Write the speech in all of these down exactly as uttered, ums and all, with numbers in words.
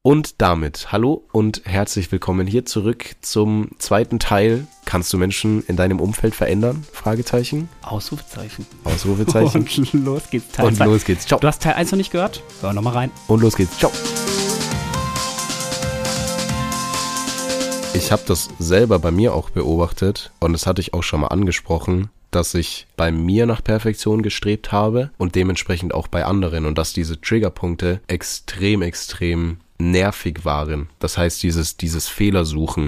Und damit hallo und herzlich willkommen hier zurück zum zweiten Teil. Kannst du Menschen in deinem Umfeld verändern? Fragezeichen. Ausrufezeichen. Ausrufezeichen. Und los geht's. Teil Und zwei. los geht's. Ciao. Du hast Teil eins noch nicht gehört? Hör nochmal rein. Und los geht's. Ciao. Ich habe das selber bei mir auch beobachtet und das hatte ich auch schon mal angesprochen, dass ich bei mir nach Perfektion gestrebt habe und dementsprechend auch bei anderen und dass diese Triggerpunkte extrem, extrem nervig waren. Das heißt, dieses, dieses Fehlersuchen.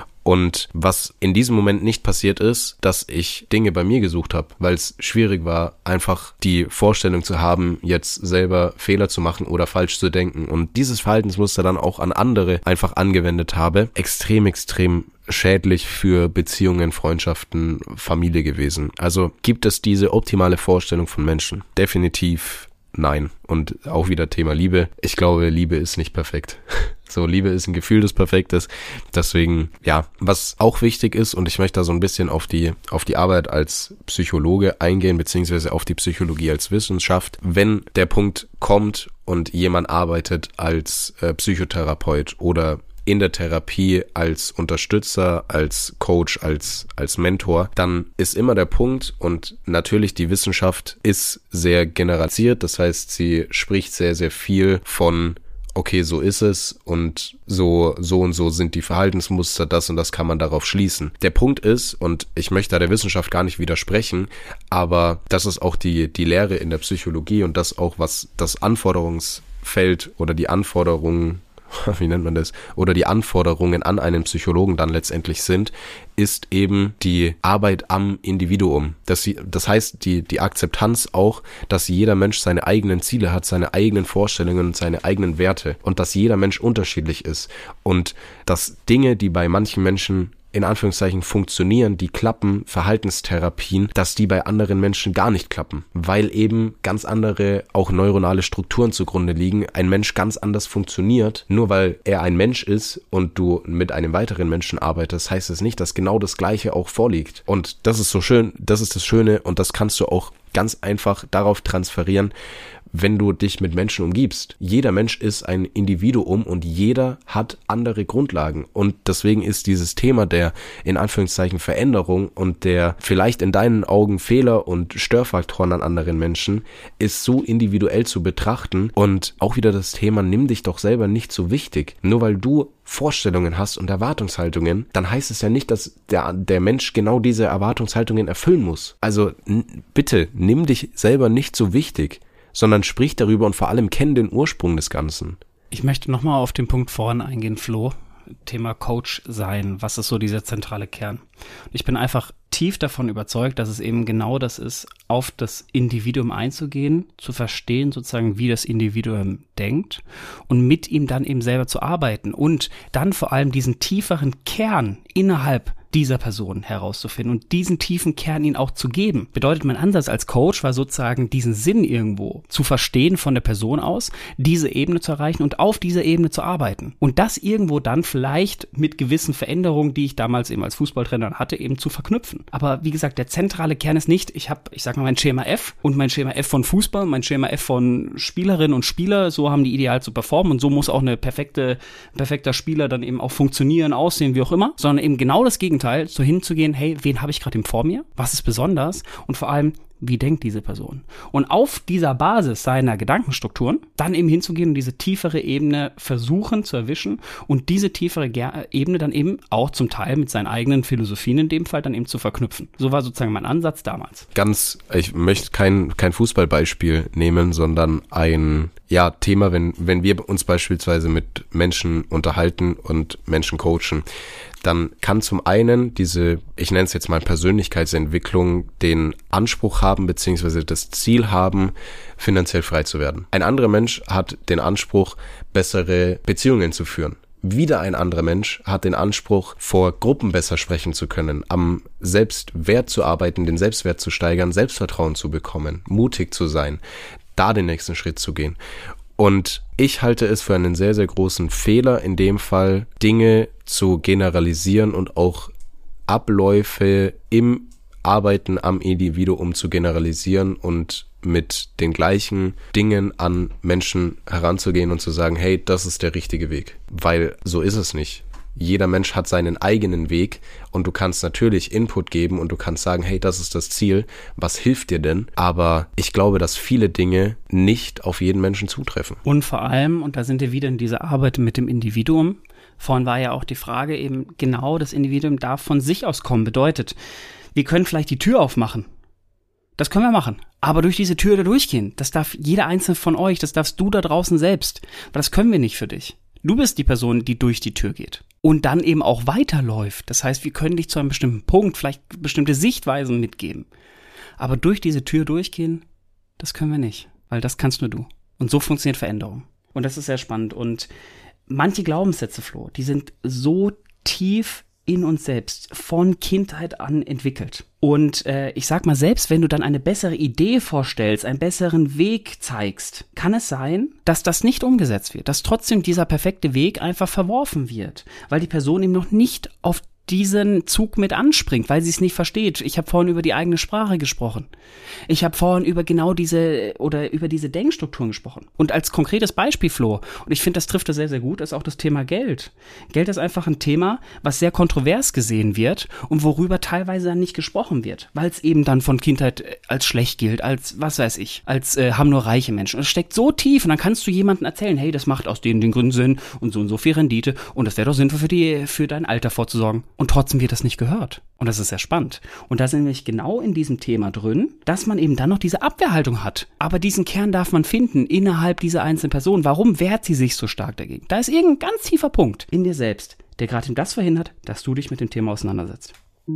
Und was in diesem Moment nicht passiert ist, dass ich Dinge bei mir gesucht habe, weil es schwierig war, einfach die Vorstellung zu haben, jetzt selber Fehler zu machen oder falsch zu denken. Und dieses Verhaltensmuster dann auch an andere einfach angewendet habe, extrem, extrem schädlich für Beziehungen, Freundschaften, Familie gewesen. Also gibt es diese optimale Vorstellung von Menschen? Definitiv nein. Und auch wieder Thema Liebe. Ich glaube, Liebe ist nicht perfekt. So, Liebe ist ein Gefühl, das perfekt ist. Deswegen, ja, was auch wichtig ist, und ich möchte da so ein bisschen auf die, auf die Arbeit als Psychologe eingehen, beziehungsweise auf die Psychologie als Wissenschaft. Wenn der Punkt kommt und jemand arbeitet als äh, Psychotherapeut oder in der Therapie als Unterstützer, als Coach, als als Mentor, dann ist immer der Punkt, und natürlich die Wissenschaft ist sehr generalisiert, das heißt, sie spricht sehr, sehr viel von okay, so ist es und so, so und so sind die Verhaltensmuster, das und das kann man darauf schließen. Der Punkt ist, und ich möchte da der Wissenschaft gar nicht widersprechen, aber das ist auch die, die Lehre in der Psychologie und das auch, was das Anforderungsfeld oder die Anforderungen wie nennt man das, oder die Anforderungen an einen Psychologen dann letztendlich sind, ist eben die Arbeit am Individuum. Das, das heißt, die, die Akzeptanz auch, dass jeder Mensch seine eigenen Ziele hat, seine eigenen Vorstellungen und seine eigenen Werte und dass jeder Mensch unterschiedlich ist und dass Dinge, die bei manchen Menschen in Anführungszeichen funktionieren, die klappen, Verhaltenstherapien, dass die bei anderen Menschen gar nicht klappen, weil eben ganz andere, auch neuronale Strukturen zugrunde liegen, ein Mensch ganz anders funktioniert. Nur weil er ein Mensch ist und du mit einem weiteren Menschen arbeitest, heißt es nicht, dass genau das Gleiche auch vorliegt. Und das ist so schön, das ist das Schöne und das kannst du auch ganz einfach darauf transferieren, wenn du dich mit Menschen umgibst. Jeder Mensch ist ein Individuum und jeder hat andere Grundlagen. Und deswegen ist dieses Thema der, in Anführungszeichen, Veränderung und der vielleicht in deinen Augen Fehler und Störfaktoren an anderen Menschen, ist so individuell zu betrachten. Und auch wieder das Thema, nimm dich doch selber nicht so wichtig. Nur weil du Vorstellungen hast und Erwartungshaltungen, dann heißt es ja nicht, dass der, der Mensch genau diese Erwartungshaltungen erfüllen muss. Also n- bitte, nimm dich selber nicht so wichtig, sondern sprich darüber und vor allem kenn den Ursprung des Ganzen. Ich möchte nochmal auf den Punkt vorhin eingehen, Flo. Thema Coach sein. Was ist so dieser zentrale Kern? Ich bin einfach tief davon überzeugt, dass es eben genau das ist, auf das Individuum einzugehen, zu verstehen sozusagen, wie das Individuum denkt und mit ihm dann eben selber zu arbeiten und dann vor allem diesen tieferen Kern innerhalb dieser Person herauszufinden und diesen tiefen Kern ihnen auch zu geben. Bedeutet, mein Ansatz als Coach war sozusagen, diesen Sinn irgendwo zu verstehen von der Person aus, diese Ebene zu erreichen und auf dieser Ebene zu arbeiten. Und das irgendwo dann vielleicht mit gewissen Veränderungen, die ich damals eben als Fußballtrainer hatte, eben zu verknüpfen. Aber wie gesagt, der zentrale Kern ist nicht, ich habe, ich sag mal, mein Schema F und mein Schema F von Fußball, mein Schema F von Spielerinnen und Spieler, so haben die ideal zu performen und so muss auch eine perfekte, perfekter Spieler dann eben auch funktionieren, aussehen, wie auch immer, sondern eben genau das Gegenteil. So hinzugehen, hey, wen habe ich gerade vor mir? Was ist besonders? Und vor allem, wie denkt diese Person? Und auf dieser Basis seiner Gedankenstrukturen dann eben hinzugehen und diese tiefere Ebene versuchen zu erwischen und diese tiefere Ge- Ebene dann eben auch zum Teil mit seinen eigenen Philosophien in dem Fall dann eben zu verknüpfen. So war sozusagen mein Ansatz damals. Ganz, ich möchte kein, kein Fußballbeispiel nehmen, sondern ein ja, Thema, wenn, wenn wir uns beispielsweise mit Menschen unterhalten und Menschen coachen, dann kann zum einen diese, ich nenne es jetzt mal Persönlichkeitsentwicklung, den Anspruch haben beziehungsweise das Ziel haben, finanziell frei zu werden. Ein anderer Mensch hat den Anspruch, bessere Beziehungen zu führen. Wieder ein anderer Mensch hat den Anspruch, vor Gruppen besser sprechen zu können, am Selbstwert zu arbeiten, den Selbstwert zu steigern, Selbstvertrauen zu bekommen, mutig zu sein, da den nächsten Schritt zu gehen. Und ich halte es für einen sehr, sehr großen Fehler, in dem Fall Dinge zu generalisieren und auch Abläufe im Arbeiten am Individuum zu generalisieren und mit den gleichen Dingen an Menschen heranzugehen und zu sagen, hey, das ist der richtige Weg. Weil so ist es nicht. Jeder Mensch hat seinen eigenen Weg und du kannst natürlich Input geben und du kannst sagen, hey, das ist das Ziel, was hilft dir denn? Aber ich glaube, dass viele Dinge nicht auf jeden Menschen zutreffen. Und vor allem, und da sind wir wieder in dieser Arbeit mit dem Individuum, vorhin war ja auch die Frage eben, genau, das Individuum darf von sich aus kommen, bedeutet, wir können vielleicht die Tür aufmachen. Das können wir machen. Aber durch diese Tür da durchgehen, das darf jeder einzelne von euch, das darfst du da draußen selbst. Aber das können wir nicht für dich. Du bist die Person, die durch die Tür geht und dann eben auch weiterläuft. Das heißt, wir können dich zu einem bestimmten Punkt, vielleicht bestimmte Sichtweisen mitgeben. Aber durch diese Tür durchgehen, das können wir nicht, weil das kannst nur du. Und so funktioniert Veränderung. Und das ist sehr spannend. Und manche Glaubenssätze, Flo, die sind so tief in uns selbst, von Kindheit an entwickelt. Und äh, ich sag mal, selbst wenn du dann eine bessere Idee vorstellst, einen besseren Weg zeigst, kann es sein, dass das nicht umgesetzt wird, dass trotzdem dieser perfekte Weg einfach verworfen wird, weil die Person eben noch nicht auf diesen Zug mit anspringt, weil sie es nicht versteht. Ich habe vorhin über die eigene Sprache gesprochen. Ich habe vorhin über genau diese oder über diese Denkstrukturen gesprochen. Und als konkretes Beispiel, Flo, und ich finde, das trifft das sehr, sehr gut, ist auch das Thema Geld. Geld ist einfach ein Thema, was sehr kontrovers gesehen wird und worüber teilweise dann nicht gesprochen wird, weil es eben dann von Kindheit als schlecht gilt, als, was weiß ich, als äh, haben nur reiche Menschen. Und es steckt so tief und dann kannst du jemandem erzählen, hey, das macht aus den, den Gründen Sinn und so und so viel Rendite und das wäre doch sinnvoll für die, für dein Alter vorzusorgen. Und trotzdem wird das nicht gehört. Und das ist sehr spannend. Und da sind wir nämlich genau in diesem Thema drin, dass man eben dann noch diese Abwehrhaltung hat. Aber diesen Kern darf man finden innerhalb dieser einzelnen Person. Warum wehrt sie sich so stark dagegen? Da ist irgendein ganz tiefer Punkt in dir selbst, der gerade eben das verhindert, dass du dich mit dem Thema auseinandersetzt.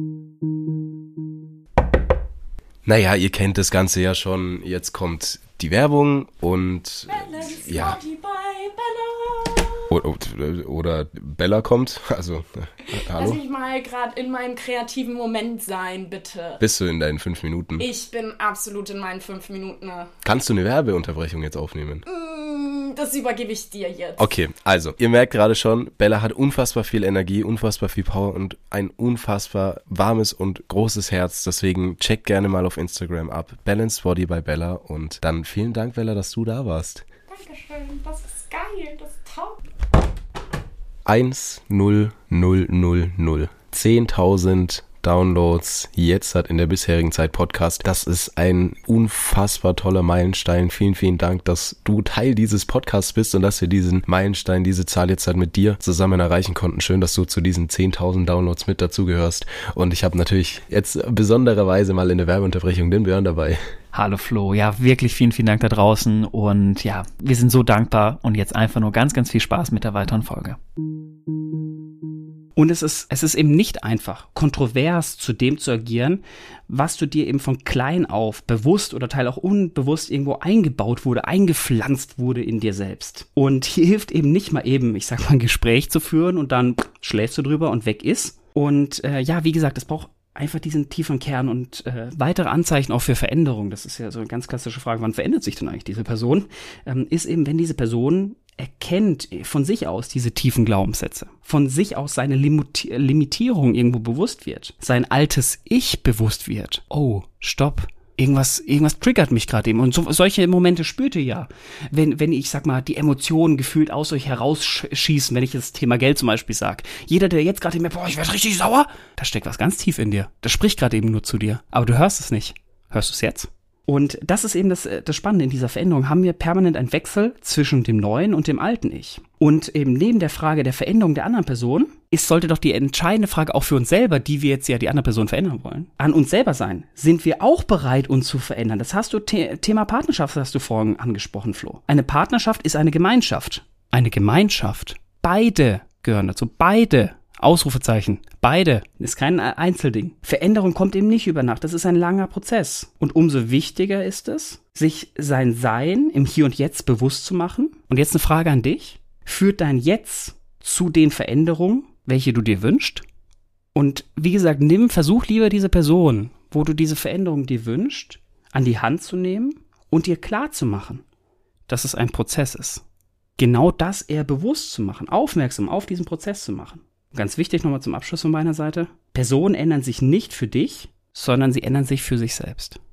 Naja, ihr kennt das Ganze ja schon. Jetzt kommt die Werbung und Balance ja. Body by Bella. Oder, oder Bella kommt, also äh, hallo. Lass mich mal gerade in meinem kreativen Moment sein, bitte. Bist du in deinen fünf Minuten? Ich bin absolut in meinen fünf Minuten. Kannst du eine Werbeunterbrechung jetzt aufnehmen? Mm, das übergebe ich dir jetzt. Okay, also, ihr merkt gerade schon, Bella hat unfassbar viel Energie, unfassbar viel Power und ein unfassbar warmes und großes Herz. Deswegen checkt gerne mal auf Instagram ab. Balanced Body by Bella. Und dann vielen Dank, Bella, dass du da warst. Dankeschön, das ist geil, das ist top. eins null null null null. zehntausend Downloads jetzt hat in der bisherigen Zeit Podcast. Das ist ein unfassbar toller Meilenstein. Vielen, vielen Dank, dass du Teil dieses Podcasts bist und dass wir diesen Meilenstein, diese Zahl jetzt halt mit dir zusammen erreichen konnten. Schön, dass du zu diesen zehntausend Downloads mit dazugehörst. Und ich habe natürlich jetzt besondererweise mal in der Werbeunterbrechung den Björn dabei. Hallo Flo, ja wirklich vielen, vielen Dank da draußen und ja, wir sind so dankbar und jetzt einfach nur ganz, ganz viel Spaß mit der weiteren Folge. Und es ist, es ist eben nicht einfach, kontrovers zu dem zu agieren, was du dir eben von klein auf bewusst oder teil auch unbewusst irgendwo eingebaut wurde, eingepflanzt wurde in dir selbst. Und hier hilft eben nicht mal eben, ich sag mal, ein Gespräch zu führen und dann schläfst du drüber und weg ist. Und äh, ja, wie gesagt, es braucht einfach diesen tiefen Kern und äh, weitere Anzeichen auch für Veränderung. Das ist ja so eine ganz klassische Frage, wann verändert sich denn eigentlich diese Person? Ähm, ist eben, wenn diese Person erkennt von sich aus diese tiefen Glaubenssätze, von sich aus seine Limiti- Limitierung irgendwo bewusst wird, sein altes Ich bewusst wird. Oh, stopp. Irgendwas, irgendwas triggert mich gerade eben. Und so, solche Momente spürt ihr ja. Wenn, wenn ich, sag mal, die Emotionen gefühlt aus euch herausschießen, wenn ich das Thema Geld zum Beispiel sage. Jeder, der jetzt gerade merkt, boah, ich werde richtig sauer, da steckt was ganz tief in dir. Das spricht gerade eben nur zu dir. Aber du hörst es nicht. Hörst du es jetzt? Und das ist eben das, das Spannende in dieser Veränderung. Haben wir permanent einen Wechsel zwischen dem neuen und dem alten Ich. Und eben neben der Frage der Veränderung der anderen Person ist, sollte doch die entscheidende Frage auch für uns selber, die wir jetzt ja die andere Person verändern wollen, an uns selber sein. Sind wir auch bereit, uns zu verändern? Das hast du, The- Thema Partnerschaft hast du vorhin angesprochen, Flo. Eine Partnerschaft ist eine Gemeinschaft. Eine Gemeinschaft. Beide gehören dazu. Beide. Ausrufezeichen. Beide. Ist kein Einzelding. Veränderung kommt eben nicht über Nacht. Das ist ein langer Prozess. Und umso wichtiger ist es, sich sein Sein im Hier und Jetzt bewusst zu machen. Und jetzt eine Frage an dich. Führt dein Jetzt zu den Veränderungen, welche du dir wünschst? Und wie gesagt, nimm, versuch lieber diese Person, wo du diese Veränderung dir wünschst, an die Hand zu nehmen und dir klar zu machen, dass es ein Prozess ist. Genau das eher bewusst zu machen, aufmerksam auf diesen Prozess zu machen. Ganz wichtig nochmal zum Abschluss von meiner Seite. Personen ändern sich nicht für dich, sondern sie ändern sich für sich selbst.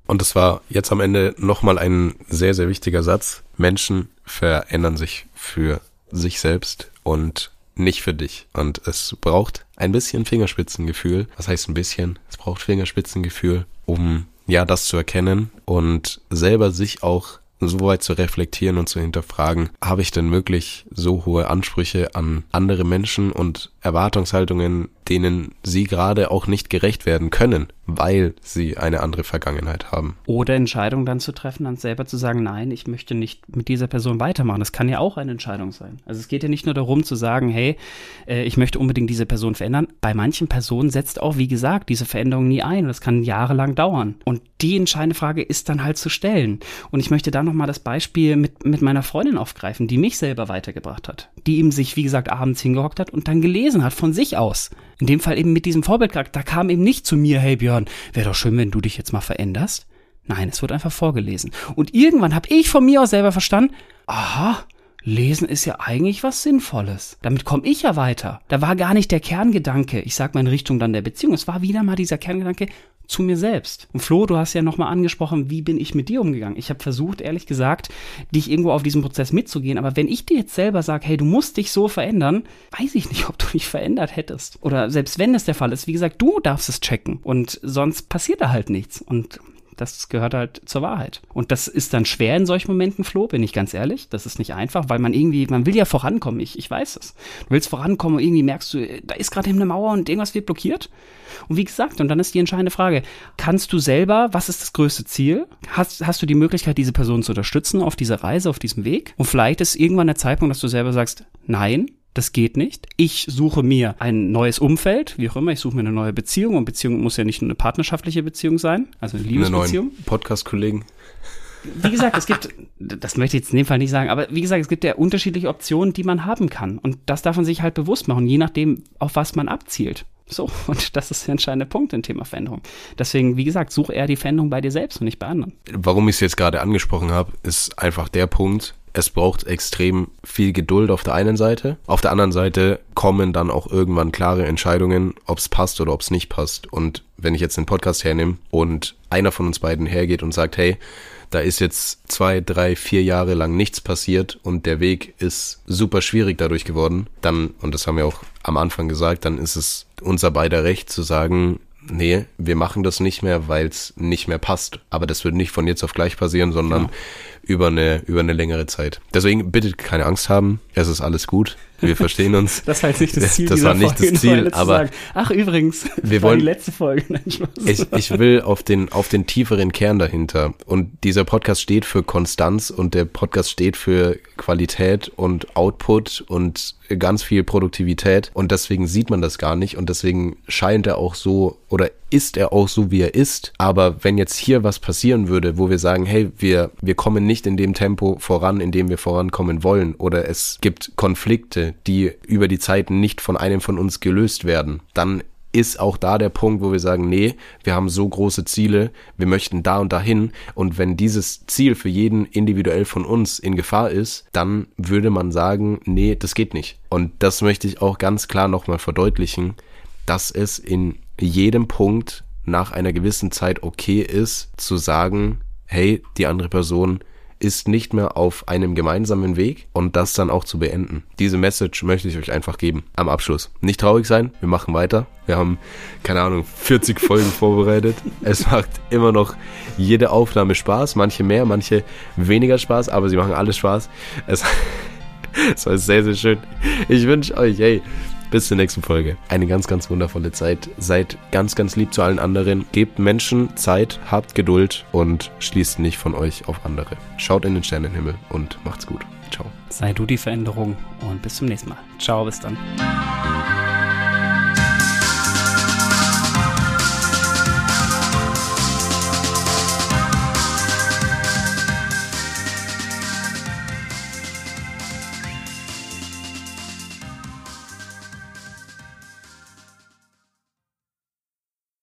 Und es war jetzt am Ende nochmal ein sehr, sehr wichtiger Satz. Menschen verändern sich für sich selbst und nicht für dich. Und es braucht ein bisschen Fingerspitzengefühl. Was heißt ein bisschen? Es braucht Fingerspitzengefühl, um ja das zu erkennen und selber sich auch so weit zu reflektieren und zu hinterfragen, habe ich denn wirklich so hohe Ansprüche an andere Menschen und Erwartungshaltungen, denen sie gerade auch nicht gerecht werden können, weil sie eine andere Vergangenheit haben. Oder Entscheidungen dann zu treffen, dann selber zu sagen, nein, ich möchte nicht mit dieser Person weitermachen. Das kann ja auch eine Entscheidung sein. Also es geht ja nicht nur darum zu sagen, hey, äh, ich möchte unbedingt diese Person verändern. Bei manchen Personen setzt auch, wie gesagt, diese Veränderung nie ein und das kann jahrelang dauern. Und die entscheidende Frage ist dann halt zu stellen. Und ich möchte da nochmal das Beispiel mit, mit meiner Freundin aufgreifen, die mich selber weitergebracht hat. Die eben sich, wie gesagt, abends hingehockt hat und dann gelesen hat von sich aus. In dem Fall eben mit diesem Vorbildcharakter. Da kam eben nicht zu mir, hey Björn, wäre doch schön, wenn du dich jetzt mal veränderst. Nein, es wird einfach vorgelesen. Und irgendwann habe ich von mir aus selber verstanden, aha, Lesen ist ja eigentlich was Sinnvolles. Damit komme ich ja weiter. Da war gar nicht der Kerngedanke, ich sag mal in Richtung dann der Beziehung, es war wieder mal dieser Kerngedanke zu mir selbst. Und Flo, du hast ja nochmal angesprochen, wie bin ich mit dir umgegangen? Ich habe versucht, ehrlich gesagt, dich irgendwo auf diesen Prozess mitzugehen, aber wenn ich dir jetzt selber sage, hey, du musst dich so verändern, weiß ich nicht, ob du dich verändert hättest. Oder selbst wenn es der Fall ist, wie gesagt, du darfst es checken und sonst passiert da halt nichts. Und das gehört halt zur Wahrheit. Und das ist dann schwer in solchen Momenten, Flo, bin ich ganz ehrlich. Das ist nicht einfach, weil man irgendwie, man will ja vorankommen. Ich, ich weiß es. Du willst vorankommen und irgendwie merkst du, da ist gerade eine Mauer und irgendwas wird blockiert. Und wie gesagt, und dann ist die entscheidende Frage, kannst du selber, was ist das größte Ziel? Hast, hast du die Möglichkeit, diese Person zu unterstützen auf dieser Reise, auf diesem Weg? Und vielleicht ist irgendwann der Zeitpunkt, dass du selber sagst, nein, das geht nicht. Ich suche mir ein neues Umfeld, wie auch immer. Ich suche mir eine neue Beziehung. Und Beziehung muss ja nicht nur eine partnerschaftliche Beziehung sein, also eine Liebesbeziehung. Eine neuen Podcast-Kollegen. Wie gesagt, es gibt, das möchte ich jetzt in dem Fall nicht sagen, aber wie gesagt, es gibt ja unterschiedliche Optionen, die man haben kann. Und das darf man sich halt bewusst machen, je nachdem, auf was man abzielt. So, und das ist der entscheidende Punkt im Thema Veränderung. Deswegen, wie gesagt, such eher die Veränderung bei dir selbst und nicht bei anderen. Warum ich es jetzt gerade angesprochen habe, ist einfach der Punkt, es braucht extrem viel Geduld auf der einen Seite. Auf der anderen Seite kommen dann auch irgendwann klare Entscheidungen, ob es passt oder ob es nicht passt. Und wenn ich jetzt den Podcast hernehme und einer von uns beiden hergeht und sagt, hey, da ist jetzt zwei, drei, vier Jahre lang nichts passiert und der Weg ist super schwierig dadurch geworden, dann, und das haben wir auch am Anfang gesagt, dann ist es unser beider Recht zu sagen, nee, wir machen das nicht mehr, weil es nicht mehr passt. Aber das wird nicht von jetzt auf gleich passieren, sondern genau. über eine über eine längere Zeit. Deswegen bitte keine Angst haben, es ist alles gut. Wir verstehen uns. Das war jetzt nicht das Ziel. Das war nicht Folge, das Ziel, aber sagen, ach übrigens, wir war wollen die letzte Folge. Nein, ich, ich will auf den auf den tieferen Kern dahinter. Und dieser Podcast steht für Konstanz und der Podcast steht für Qualität und Output und ganz viel Produktivität. Und deswegen sieht man das gar nicht und deswegen scheint er auch so oder ist er auch so, wie er ist. Aber wenn jetzt hier was passieren würde, wo wir sagen, hey, wir wir kommen nicht in dem Tempo voran, in dem wir vorankommen wollen, oder es gibt Konflikte, die über die Zeit nicht von einem von uns gelöst werden, dann ist auch da der Punkt, wo wir sagen, nee, wir haben so große Ziele, wir möchten da und dahin, und wenn dieses Ziel für jeden individuell von uns in Gefahr ist, dann würde man sagen, nee, das geht nicht. Und das möchte ich auch ganz klar nochmal verdeutlichen, dass es in jedem Punkt nach einer gewissen Zeit okay ist, zu sagen, hey, die andere Person ist nicht mehr auf einem gemeinsamen Weg, und das dann auch zu beenden. Diese Message möchte ich euch einfach geben. Am Abschluss. Nicht traurig sein, wir machen weiter. Wir haben, keine Ahnung, vierzig Folgen vorbereitet. Es macht immer noch jede Aufnahme Spaß. Manche mehr, manche weniger Spaß, aber sie machen alle Spaß. Es, es war sehr, sehr schön. Ich wünsche euch, hey, bis zur nächsten Folge. Eine ganz, ganz wundervolle Zeit. Seid ganz, ganz lieb zu allen anderen. Gebt Menschen Zeit, habt Geduld und schließt nicht von euch auf andere. Schaut in den Sternenhimmel und macht's gut. Ciao. Sei du die Veränderung und bis zum nächsten Mal. Ciao, bis dann.